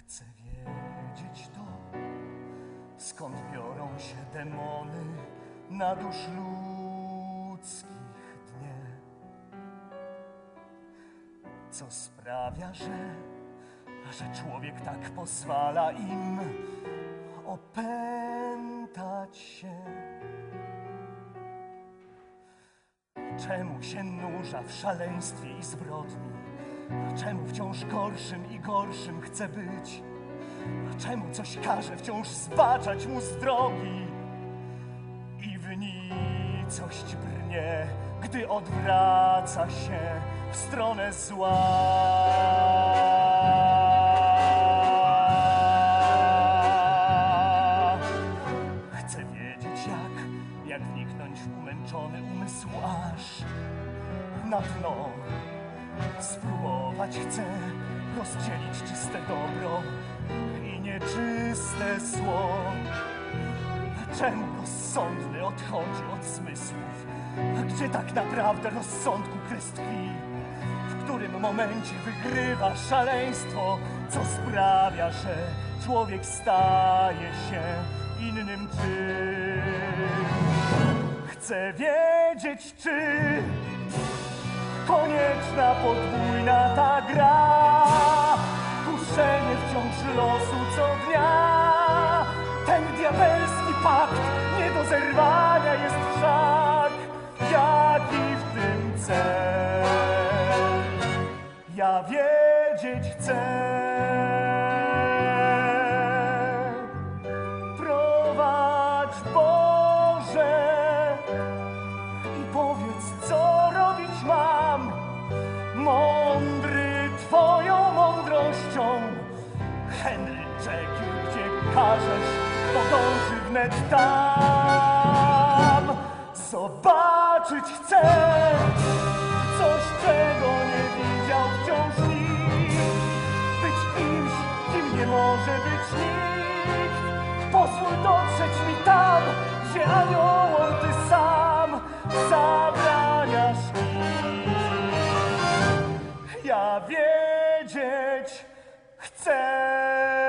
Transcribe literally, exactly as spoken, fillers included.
Chcę wiedzieć to, skąd biorą się demony na dusz ludzkich dnie. Co sprawia, że, że człowiek tak pozwala im opętać się? Czemu się nurza w szaleństwie i zbrodni? Czemu wciąż gorszym i gorszym chce być? Czemu coś każe wciąż zbaczać mu z drogi? I w nicość brnie, gdy odwraca się w stronę zła. Chcę wiedzieć jak, jak wniknąć w umęczony umysł aż na dno. Spróbować chcę rozdzielić czyste dobro i nieczyste zło. Czemu rozsądny odchodzi od zmysłów? Gdzie tak naprawdę rozsądku kres tkwi? W którym momencie wygrywa szaleństwo, co sprawia, że człowiek staje się innym czym? Chcę wiedzieć, czy konieczna podwójna ta gra, kuszenie wciąż losu co dnia. Ten diabelski pakt nie do zerwania jest wszak, jaki w tym cel. Ja wiedzieć chcę. Prowadź Boże i powiedz, co robić mam. Mądry Twoją mądrością, Henry Jekyll, gdzie każesz, podąży wnet tam. Zobaczyć chcę coś, czego nie widział wciąż nikt. Być kimś, kim nie może być nikt. Pozwól dotrzeć mi tam, gdzie aniołom Ty sam zabraniasz iść. Ja wiedzieć chcę.